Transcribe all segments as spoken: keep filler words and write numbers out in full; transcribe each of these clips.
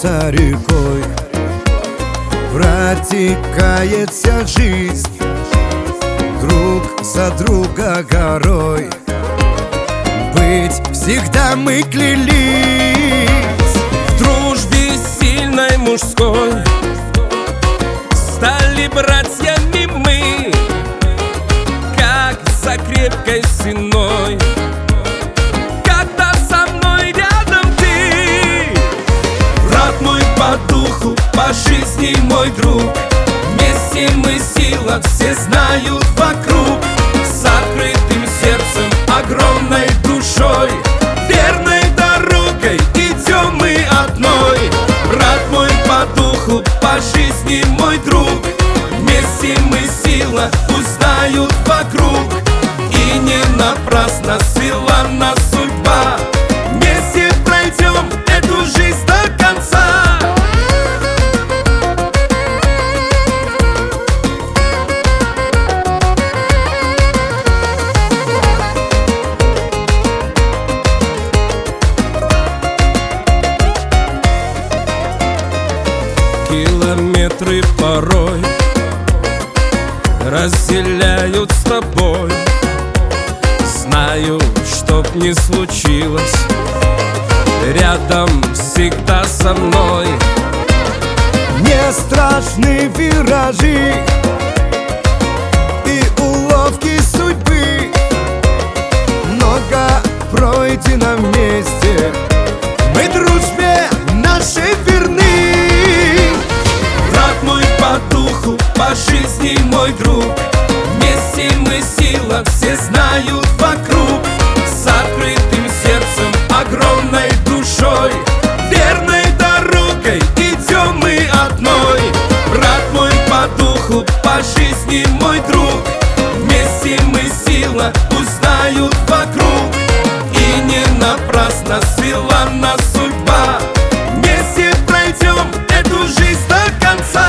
льется рекой, протекает вся жизнь друг за друга горой. Быть всегда мы клялись в дружбе сильной мужской, стали братьями мы, как за крепкой стеной. Когда со мной рядом ты, брат мой по духу, по жизни мой друг, вместе мы сила, все знают вокруг. С открытым сердцем, огромной душой, верной дорогой идем мы одной. Брат мой по духу, по жизни мой друг, вместе мы сила, узнают вокруг. И не напрасно свела нас судьба, вместе пройдем эту жизнь до конца. Километры порой разделяют с тобой. Знаю, чтоб не случилось, рядом всегда со мной. Не страшны виражи и уловки судьбы, много пройдено вместе, мы дружбе нашей верны. Брат мой по духу, по жизни мой друг, вместе мы сила, все знают вокруг. С открытым сердцем, огромной душой, верной дорогой идем мы одной. Брат мой по духу, по жизни мой друг, вместе мы сила, узнают вокруг. И не напрасно свела нас судьба, вместе пройдем эту жизнь до конца.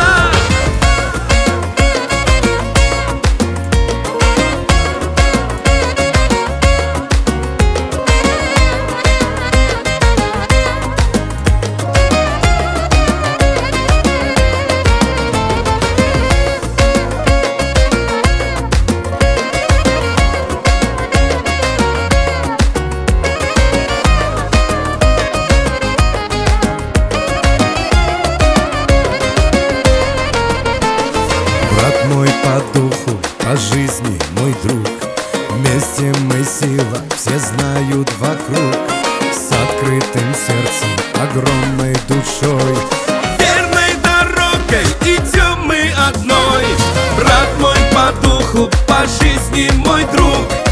Брат мой по духу, по жизни мой друг, вместе мы сила, все знают вокруг. С открытым сердцем, огромной душой, Верной дорогой идем мы одной. Брат мой по духу, по жизни мой друг,